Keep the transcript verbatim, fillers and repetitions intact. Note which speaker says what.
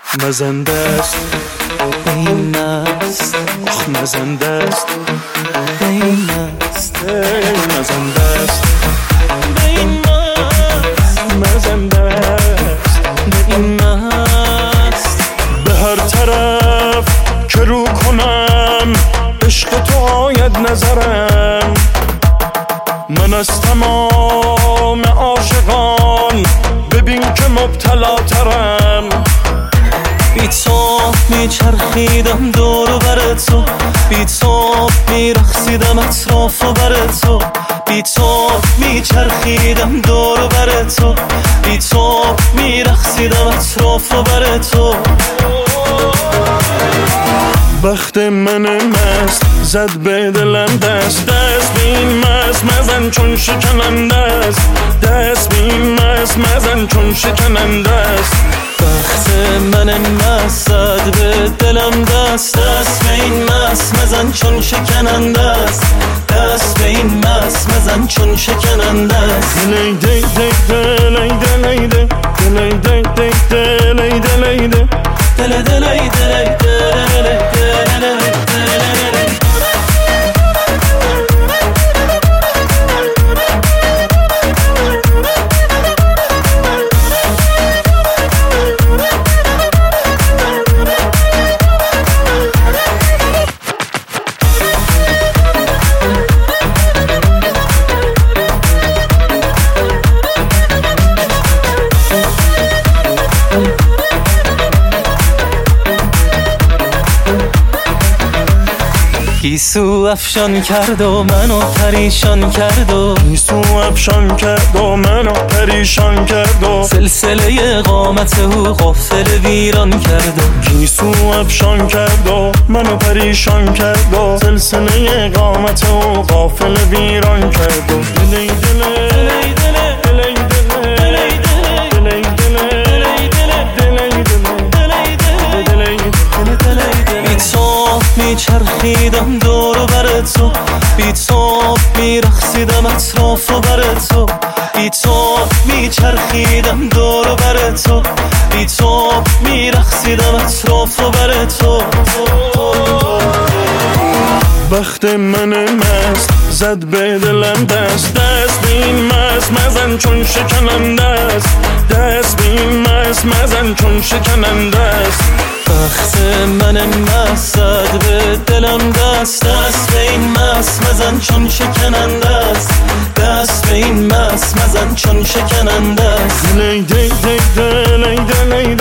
Speaker 1: مزنده است این است، آخ مزنده است این است، مزنده است این است، مزنده است این است. به هر طرف که رو کنم عشق تو آید نظرم، من از تمام عاشقان ببین که مبتلا ترم. بی تو میچرخیدم دور و بر تو، بی تو میرقصیدم اطراف و بر تو، بی تو میچرخیدم دور و بر تو، بی تو میرقصیدم اطراف و بر تو. بخت من مست زد به دلم دست، دست بین مست مزن چون شکننده است، دست بین مست مزن چون شکننده است. بخت من مست زد به دلم دست، دست به این مست مزن چون شکننده است، دست به این مست مزن چون شکننده است. دلی دی دی دلی دلی دی دلی دی دی دلی دلی دی دلی دلی دلی دلی گیسو افشان کرد و منو پریشان کرد و گیسو افشان کرد و منو پریشان کرد و سلسله قامت او غافل ویران کرد و گیسو افشان کرد و منو پریشان کرد و سلسله قامت او غافل ویران کرد و دلی دلی دلی دلی میچرخیدم دور و بر تو، بی تو میرقصیدم اطراف و بر تو، بی تو میچرخیدم دور و بر تو، بی تو میرقصیدم اطراف و بر تو. بخت من مست زد به دلم دست، دست بین مست مزن چون شکننده است، دست بین مست مزن چون شکننده است. بخت من مست زد به دلم دست، دست به این مست مزن چون شکننده است، دست به این مست مزن چون شکننده است. دلی دی دی دلی دلی